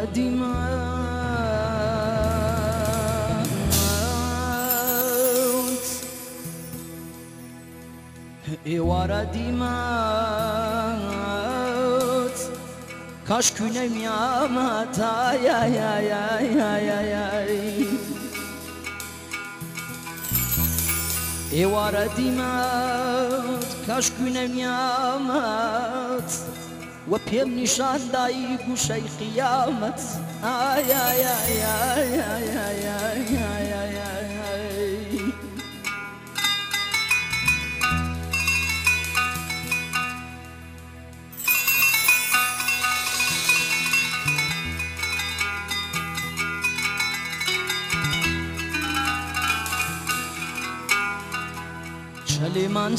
وردی وردی مات کاش کنه میامد آی آی آی آی آی آی وردی مات کاش کنه میامد و پیم نشان دایی گوشه قیامت آی آی آی آی آی آی آی آی آی چلیمان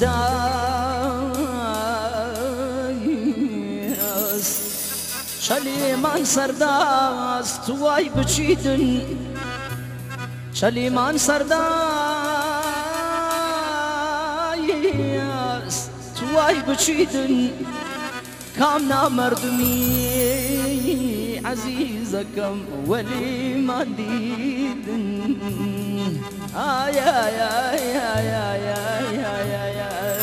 سرداست چلیمان سرداست توای بچیدن چلیمان سرداست توای بچیدن کام نامردمی عزیزکم ولی من دیدن آی آی آی آی آی آی آی آی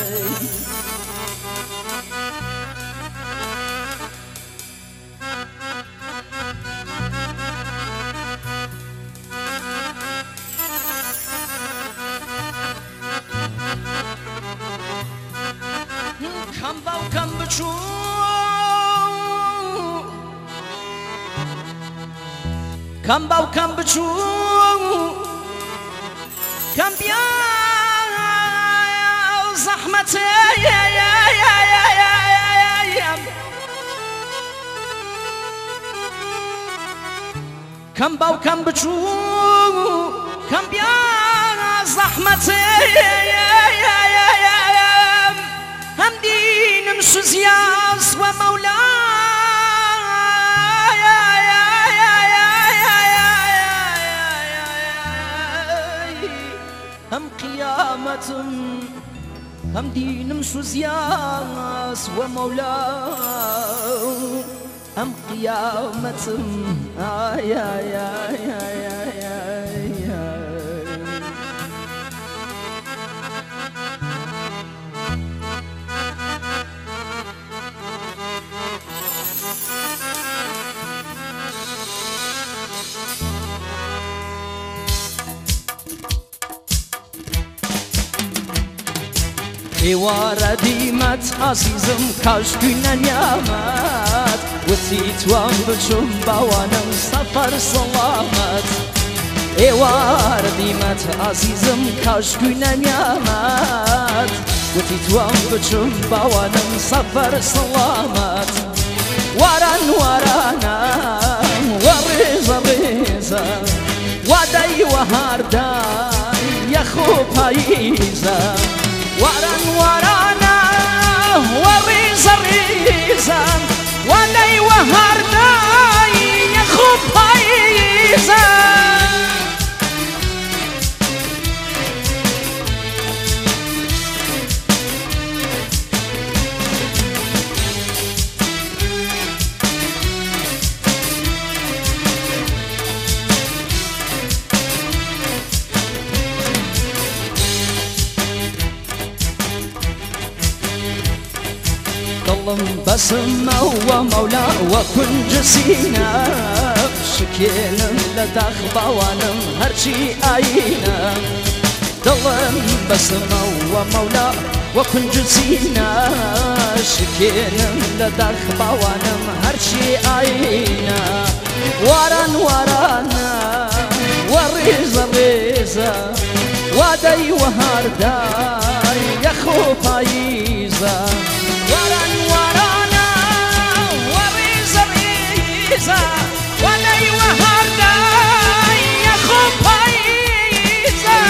کم باو کم بچو کم باو کم بچو کم بیا زحمت کم باو کم بچو کم بیا زحمت هم دینم سوزیاس و مولا هم قيامة هم دينم سوزياس ومولاه هم قيامة آي آي آي آي آي آي وردی مت عزیزم کاش کنه نیامد وتی توام بچم باوانم سفر سلامت وردی مت عزیزم کاش کنه نیامد وتی توام بچم باوانم سفر سلامت وران ورانم وریزا ریزا ودای و هردای یخو پاییزا وران ورانا وريزا ريزا ولي وهرداي يخوب بايزا بسمة ومولا وكن جسينا شكينا لدخبا ونم هرشي آينا ضلم بسمة ومولا وكن جسينا شكينا لدخبا ونم هرشي آينا وران ورانا وريزا ريزا ودي وهرداي يخو بايزا وران ورانا وريزا ريزا ولي وهرداي يخو بايزا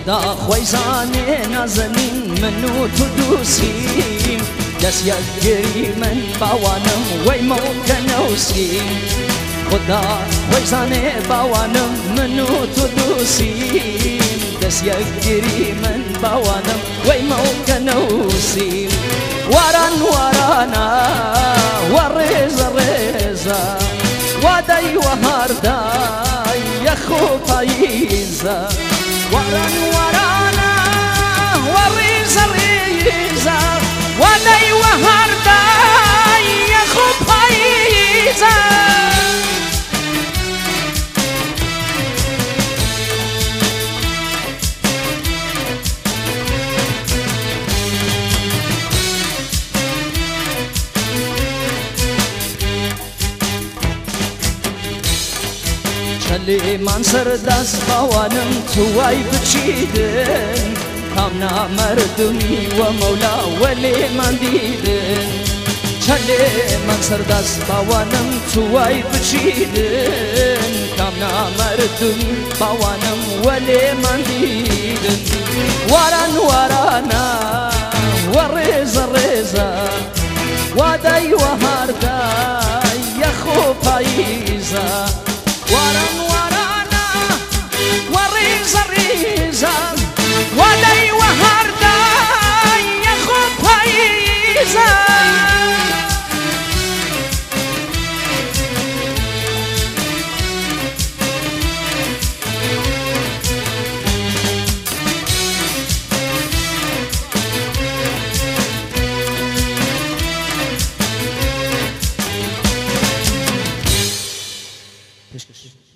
خدا خۆی زانێ نازەنین من و تو دووسیم دەست یەکگری من باوانم وەی مەوکە نەوسیم خدا خۆی زانێ باوانم من و تو دووسیم دەست یەکگری من باوانم وەی مەوکە نەوسیم واران وارانە وە ڕێزە ڕێزە وادەی وە هەردای یەخ و پاییزە واران وارانە وە ڕێزە ڕێزە وادەی وە هەردای یەخ و پاییزە چەلێمان سەردەست باوانم تو وای بچیدن کام نامەردمی وە مەولا وە لێمان دیدن چەلێمان سەردەست باوانم تو وای بچیدن کام نامەردمی باوانم وە لێمان دیدن واران وارانە وە ڕێزە ڕێزە وادەی وە هەردای یەخ و پاییزە واران وارانە وە ڕێزە ڕێزە وادەی وە هەردای یەخ و پاییزە Teşekkür ederim.